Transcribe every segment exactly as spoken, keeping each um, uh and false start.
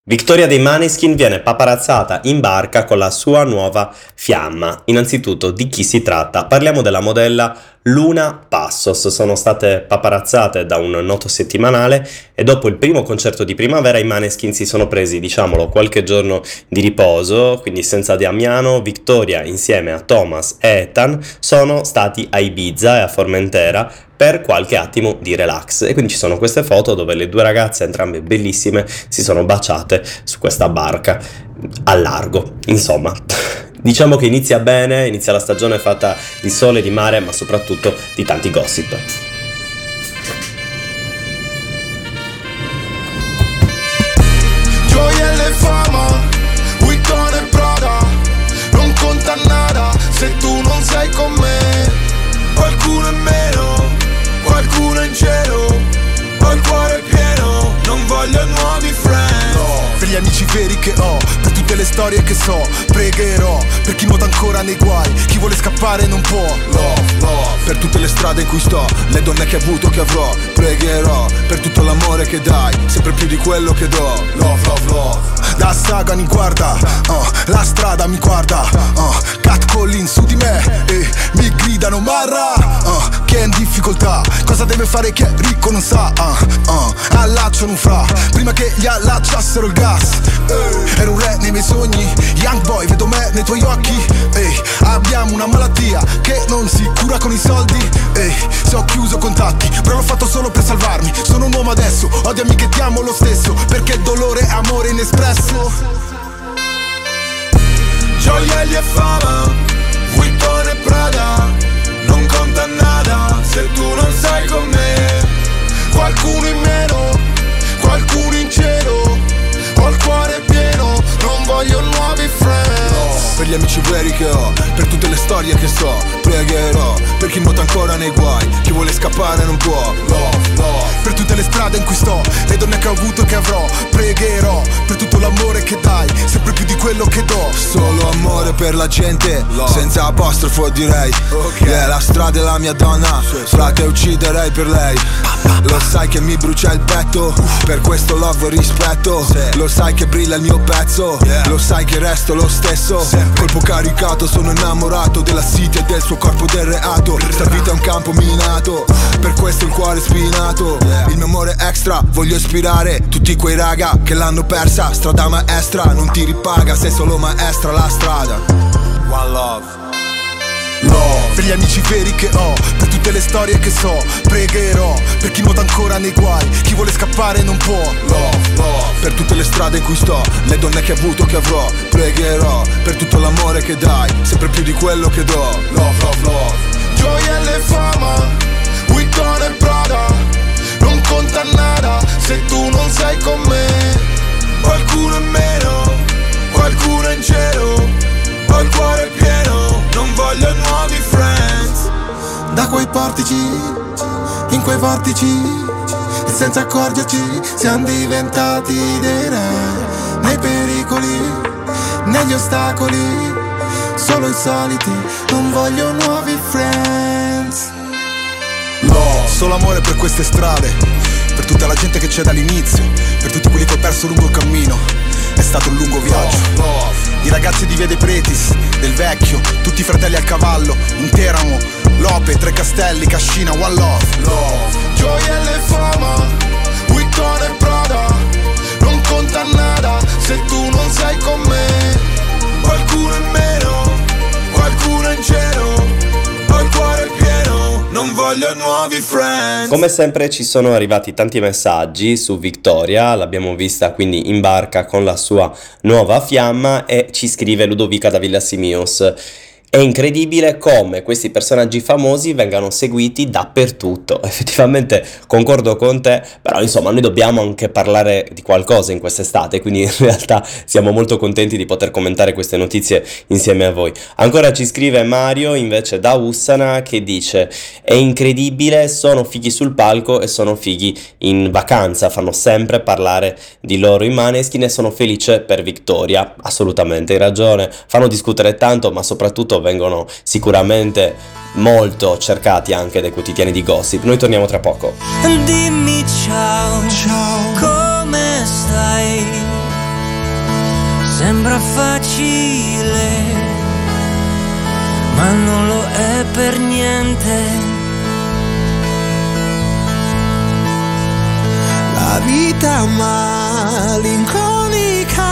Victoria dei Måneskin viene paparazzata in barca con la sua nuova fiamma. Innanzitutto, di chi si tratta? Parliamo della modella Luna Passos. Sono state paparazzate da un noto settimanale e dopo il primo concerto di primavera i Måneskin si sono presi, diciamolo, qualche giorno di riposo, quindi senza Damiano. Victoria insieme a Thomas e Ethan sono stati a Ibiza e a Formentera per qualche attimo di relax, e quindi ci sono queste foto dove le due ragazze, entrambe bellissime, si sono baciate su questa barca al largo. Insomma, diciamo che inizia bene, inizia la stagione fatta di sole, di mare, ma soprattutto di tanti gossip. Gioielle fama, Vuitton e Prada, non conta nada se tu non sei con me. Qualcuno in meno, qualcuno in cielo, ho il cuore pieno, non voglio nuovi friends. No. Per gli amici veri che ho, per tutte le storie che so, pregherò. Per chi nuota ancora nei guai, chi vuole scappare non può. Love, love. Per tutte le strade in cui sto, le donne che ho avuto, che avrò, pregherò. Per tutto l'amore che dai, sempre più di quello che do. Love, love, love. La saga mi guarda, uh, la strada mi guarda, uh, catcalling su di me e mi gridano marra, uh, che è in difficoltà, cosa deve fare chi è ricco non sa, uh, uh, allacciano un fra, prima che gli allacciassero il gas, uh, ero un re nei miei sogni, young boy vedo me nei tuoi occhi, uh, abbiamo una malattia che non si cura con i soldi, uh, se ho chiuso contatti, però l'ho fatto solo per salvarmi, sono un uomo adesso, odiami che ti amo lo stesso, perché dolore è amore inespresso. Gioielli e fama, Vuitton e Prada, non conta nada se tu non sei con me. Qualcuno in meno, qualcuno in cielo, ho il cuore pieno, non voglio nuovi friends. No. Per gli amici veri che ho, per tutte le storie che so, pregherò. Per chi nuota ancora nei guai, chi vuole scappare non può. Love, love. Per tutte le strade in cui sto, le donne che ho avuto e che avrò, pregherò. Per tutto l'amore che dai, sempre più di quello che do. Solo amore per la gente, love. Senza apostrofo direi, okay. Yeah, la strada è la mia donna, sì, sì. Frate ucciderei per lei. Lo sai che mi brucia il petto, per questo love e rispetto, sì. Lo sai che brilla il mio pezzo, yeah. Lo sai che resto lo stesso, sì. Colpo caricato, sono innamorato della city e del suo corpo del reato. Sta vita è un campo minato, per questo il cuore spinato, yeah. Il mio amore extra, voglio ispirare tutti quei raga che l'hanno persa. Strada maestra, non ti ripaga, sei solo maestra la strada. One love. Love. Per gli amici veri che ho, per tutte le storie che so, pregherò. Per chi nuota ancora nei guai, chi vuole scappare non può. Love, love. Per tutte le strade in cui sto, le donne che ho avuto, che avrò, pregherò. Per tutto l'amore che dai, sempre più di quello che do. Love, love, love. Gioielle e fama, Vuitton e Prada, non conta nada se tu non sei con me. Qualcuno in meno, qualcuno in cielo, ho il cuore pieno, non voglio nuovi friends. Da quei portici, in quei vortici, e senza accorgerci siamo diventati dei re. Nei pericoli, negli ostacoli, solo i soliti, non voglio nuovi friends. No, solo amore per queste strade, per tutta la gente che c'è dall'inizio, per tutti quelli che ho perso lungo il cammino. È stato un lungo viaggio. Love. I ragazzi di Via dei Pretis, del Vecchio, tutti i fratelli al cavallo, in Teramo, Lope, Tre Castelli, Cascina, One Love. Love. Gioielle e fama, Vuitton e Prada, non conta nada se tu non sei con me. Qualcuno in meno, qualcuno in cielo, ho il cuore pieno, non voglio nuovi friends. Come sempre ci sono arrivati tanti messaggi su Victoria, l'abbiamo vista quindi in barca con la sua nuova fiamma, e ci scrive Ludovica da Villasimios. È incredibile come questi personaggi famosi vengano seguiti dappertutto. Effettivamente concordo con te, però insomma noi dobbiamo anche parlare di qualcosa in quest'estate, quindi in realtà siamo molto contenti di poter commentare queste notizie insieme a voi. Ancora ci scrive Mario invece da Ussana, che dice: è incredibile, sono fighi sul palco e sono fighi in vacanza, fanno sempre parlare di loro i Måneskin e sono felice per Victoria. Assolutamente hai ragione, fanno discutere tanto, ma soprattutto vengono sicuramente molto cercati anche dai quotidiani di gossip. Noi torniamo tra poco. Dimmi ciao, ciao, come stai? sembra facile, ma non lo è per niente. La vita malinconica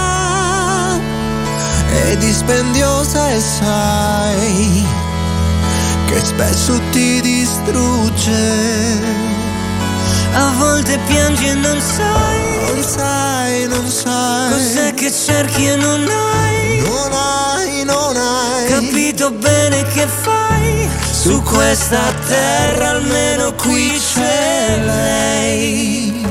è dispendiosa e sai che spesso ti distrugge. A volte piangi e non sai, non sai, non sai cos'è che cerchi e non hai, non hai, non hai capito bene che fai. Su questa terra almeno qui c'è lei.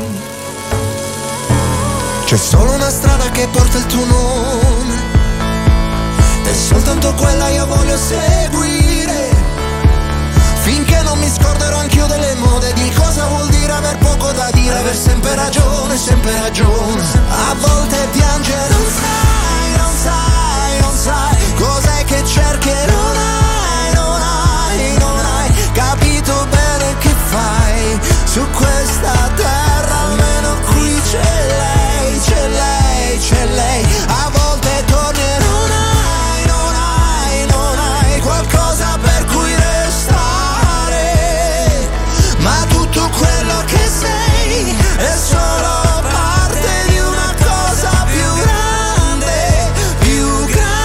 C'è solo una strada che porta il tuo nome e soltanto quella io voglio seguire, finché non mi scorderò anch'io delle mode, di cosa vuol dire aver poco da dire, aver sempre ragione, sempre ragione. A volte piangere non sai, non sai, non sai cos'è che cerchi e non hai, non hai, non hai capito bene che fai. Su questa terra almeno qui c'è lei, c'è lei, c'è lei. A volte torni e non hai, non hai, non hai qualcosa per cui restare, ma tutto quello che sei è solo parte di una cosa più grande, più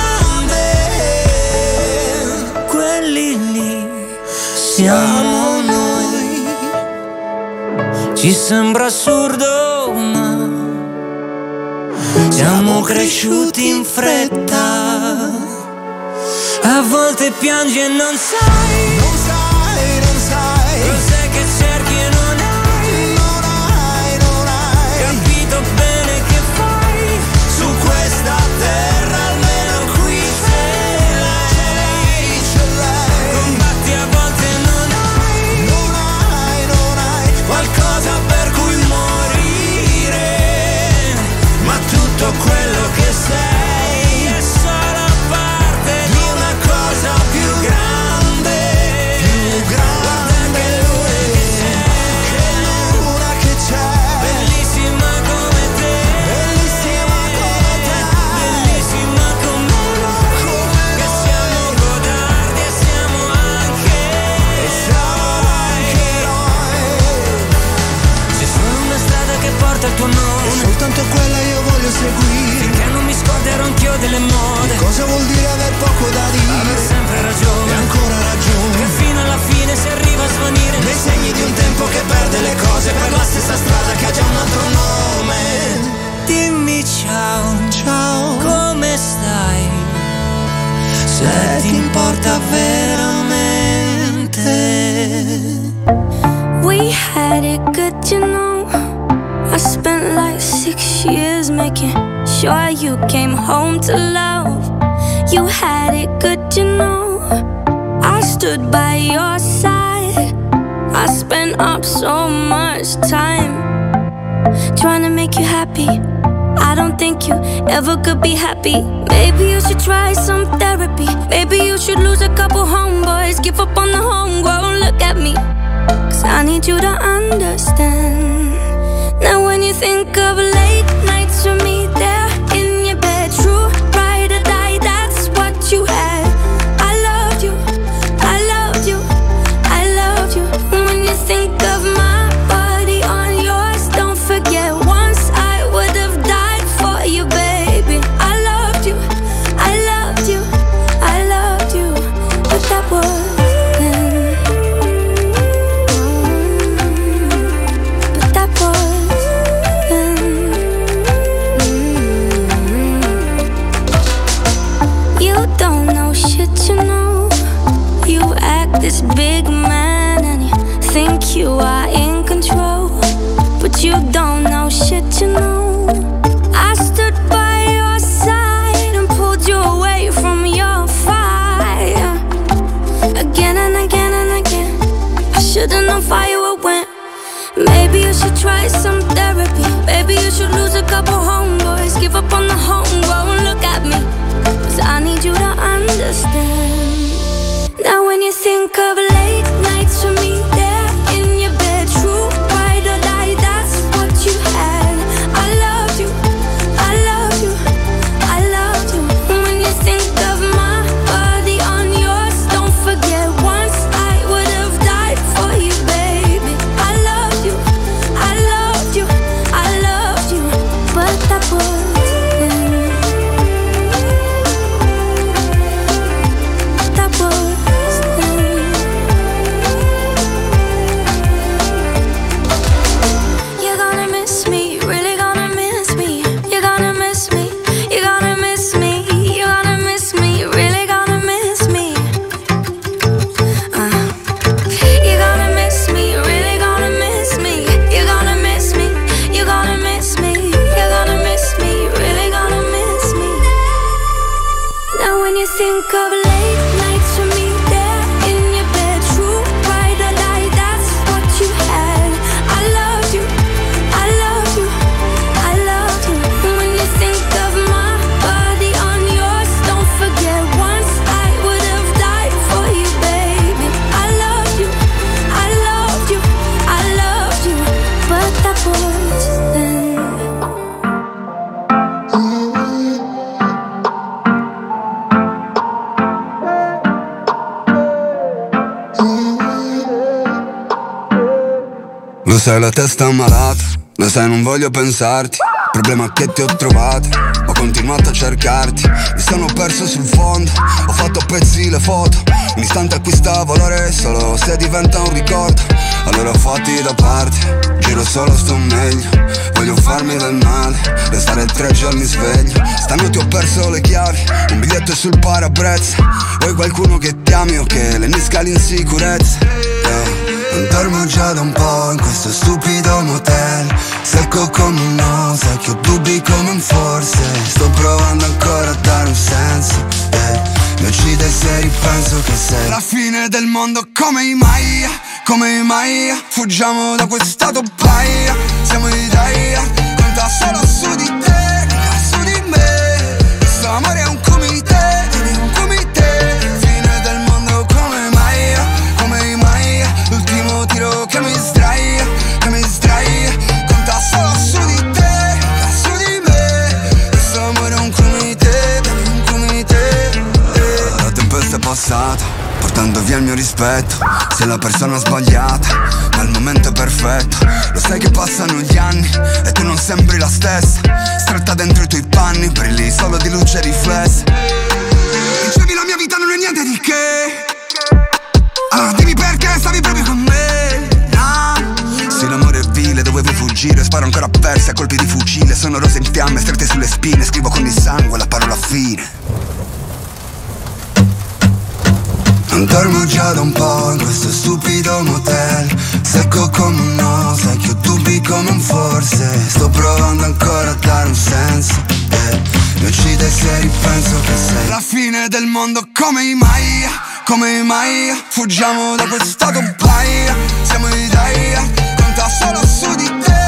grande. Quelli lì siamo noi. Ci sembra assurdo, ma siamo cresciuti in fretta. A volte piangi e non sai, non sai, non sai cos'è che cerchi e non hai, non hai, non hai capito bene che fai. Su questa terra almeno qui c'è lei, c'è lei. combatti a volte e non hai, Non hai, non hai qualcosa per cui morire, ma tutto quello che sei è solo parte di una cosa più grande, più grande che luna che c'è, bellissima come te, bellissima come te, bellissima come noi, che siamo godardi e siamo anche, e siamo anche noi. c'è solo una strada che porta il tuo nome, Soltanto quella io voglio seguire. finché non mi scorderò anch'io delle mode, Cosa vuol dire aver poco da aver dire? sempre E ragione, ancora che ragione. fino alla fine si arriva a svanire Nei segni di un tempo che perde le cose per la stessa strada che ha già un altro nome. Dimmi ciao, Ciao, come stai? Se ti importa veramente. We had it good, you know. I spent like six years making sure you came home to love. You had it good, you know. I stood by your side. I spent up so much time trying to make you happy. I don't think you ever could be happy. Maybe you should try some therapy. Maybe you should lose a couple homeboys, give up on the homegrown. Look at me, 'cause I need you to understand. Now when you think of late nights with me there in your bed, true ride or die, that's what you had. I loved you, I loved you, I loved you. When you think of my body on yours, don't forget once I would have died for you, baby. I loved you, I loved you, I loved you. But that was then. But that was then. You don't know shit, you know. You act this big man and you think you are in control, but you don't know shit, you know. I stood by your side and pulled you away from your fire. Again and again and again, I should've known fire would win. Maybe you should try some therapy. Maybe you should lose a couple homeboys, give up on the homegrown. Look at me, 'cause I need you to understand. Now when you think of late nights with me there in your bed, true ride or die, that's what you had. I loved you, I loved you, I think of late nights with me there in your bed, true ride or die, that's what you had. I love you, I love you, I love you. When you think of my body on yours, don't forget once I would have died for you, baby. I love you, I love you, I love you, but that was then. Lo sai, la testa malata, lo sai, non voglio pensarti. Il problema è che ti ho trovato, ho continuato a cercarti. Mi sono perso sul fondo, ho fatto a pezzi le foto. Un istante acquista valore solo se diventa un ricordo. Allora fatti da parte, giro solo, sto meglio. Voglio farmi del male, restare tre giorni sveglio. Stanotte ho perso le chiavi, un biglietto sul parabrezza. Vuoi qualcuno che ti ami o che lennisca l'insicurezza? Yeah. Non dormo già da un po' in questo stupido motel, secco come un no, sai che ho dubbi come un forse. Sto provando ancora a dare un senso, eh. Mi uccide se ripenso che sei la fine del mondo come i Maya, come i Maya. Fuggiamo da quest'stato paia, siamo i Daya, conta solo su di te, su di me. Questo amore è un comité, un comité. Fine del mondo come Maya, come i Maya. L'ultimo tiro che mi sdraia, che mi sdraia. Conta solo su di te, su di me. Questo amore è un comité, un comité. La tempesta è passata, portando via il mio rispetto. Sei la persona sbagliata, ma il momento è perfetto. Lo sai che passano gli anni e tu non sembri la stessa. Stretta dentro i tuoi panni, brilli solo di luce riflessa. Dicevi la mia vita non è niente di che, allora dimmi perché stavi proprio con me. No. Se l'amore è vile, dovevo fuggire. Sparo ancora perse a colpi di fucile. Sono rose in fiamme, strette sulle spine. Scrivo con il sangue la parola fine. Non dormo già da un po' in questo stupido motel, secco come un no, sai che ho dubbi come un forse. Sto provando ancora a dare un senso, eh. Mi uccide se ripenso che sei la fine del mondo come i Maya, come i Maya. Fuggiamo da quest'stato paia, siamo i Daya, conta solo su di te.